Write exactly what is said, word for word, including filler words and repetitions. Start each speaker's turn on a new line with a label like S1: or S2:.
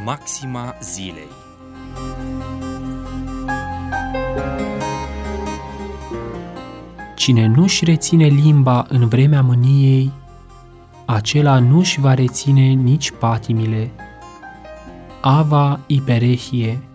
S1: Maxima zilei.
S2: Cine nu-și reține limba în vremea mâniei, acela nu-și va reține nici patimile. Ava Iperechie,